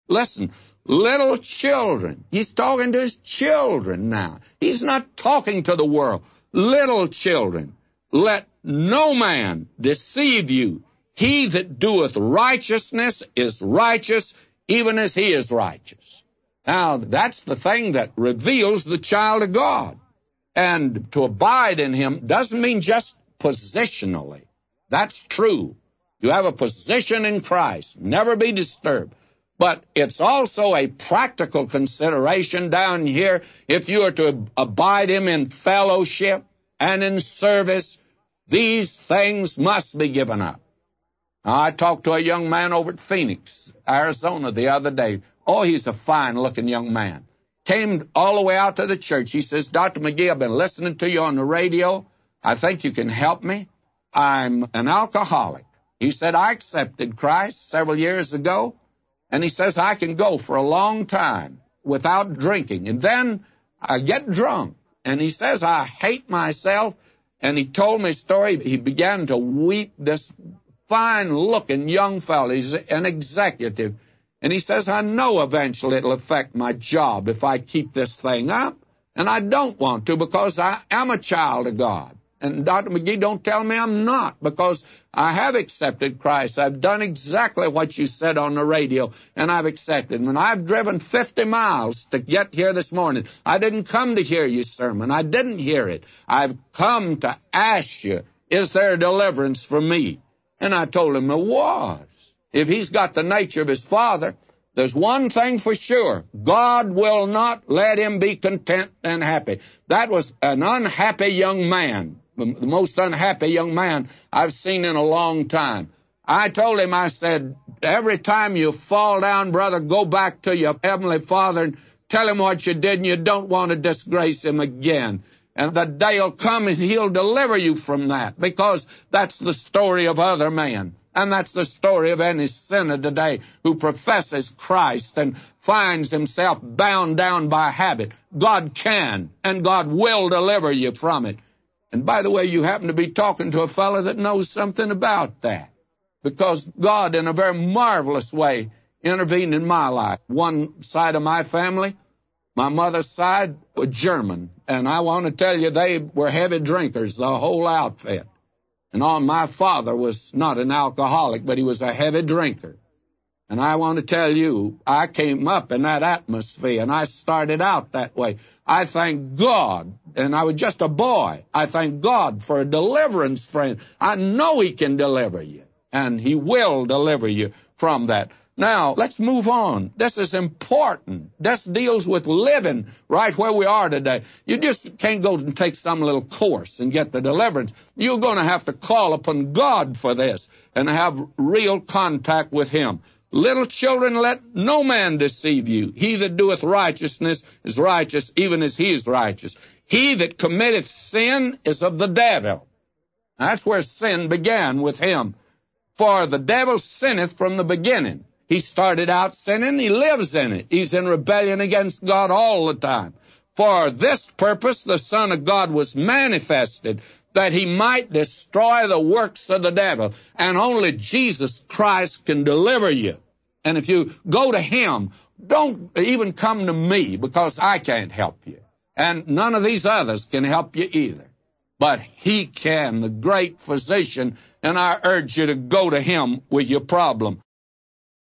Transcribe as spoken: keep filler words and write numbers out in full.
Listen, little children. He's talking to his children now. He's not talking to the world. Little children, let no man deceive you. He that doeth righteousness is righteous, even as he is righteous. Now, that's the thing that reveals the child of God. And to abide in him doesn't mean just positionally. That's true. You have a position in Christ. Never be disturbed. But it's also a practical consideration down here. If you are to abide him in fellowship and in service, these things must be given up. Now, I talked to a young man over at Phoenix, Arizona, the other day. Oh, he's a fine-looking young man. Came all the way out to the church. He says, Doctor McGee, I've been listening to you on the radio. I think you can help me. I'm an alcoholic. He said, I accepted Christ several years ago. And he says, I can go for a long time without drinking. And then I get drunk. And he says, I hate myself. And he told me a story. He began to weep, this fine-looking young fellow. He's an executive. And he says, I know eventually it'll affect my job if I keep this thing up. And I don't want to because I am a child of God. And Doctor McGee, don't tell me I'm not, because I have accepted Christ. I've done exactly what you said on the radio, and I've accepted him. And I've driven fifty miles to get here this morning. I didn't come to hear your sermon. I didn't hear it. I've come to ask you, is there a deliverance for me? And I told him there was. If he's got the nature of his father, there's one thing for sure. God will not let him be content and happy. That was an unhappy young man. The most unhappy young man I've seen in a long time. I told him, I said, every time you fall down, brother, go back to your Heavenly Father and tell him what you did, and you don't want to disgrace him again. And the day will come and he'll deliver you from that, because that's the story of other men. And that's the story of any sinner today who professes Christ and finds himself bound down by habit. God can and God will deliver you from it. And by the way, you happen to be talking to a fellow that knows something about that, because God, in a very marvelous way, intervened in my life. One side of my family, my mother's side, was German. And I want to tell you, they were heavy drinkers, the whole outfit. And all my father was not an alcoholic, but he was a heavy drinker. And I want to tell you, I came up in that atmosphere, and I started out that way. I thank God, and I was just a boy. I thank God for a deliverance friend. I know he can deliver you, and he will deliver you from that. Now, let's move on. This is important. This deals with living right where we are today. You just can't go and take some little course and get the deliverance. You're going to have to call upon God for this and have real contact with him. Little children, let no man deceive you. He that doeth righteousness is righteous, even as he is righteous. He that committeth sin is of the devil. That's where sin began with him. For the devil sinneth from the beginning. He started out sinning, he lives in it. He's in rebellion against God all the time. For this purpose the Son of God was manifested, that he might destroy the works of the devil. And only Jesus Christ can deliver you. And if you go to him, don't even come to me, because I can't help you. And none of these others can help you either. But he can, the great physician, and I urge you to go to him with your problem.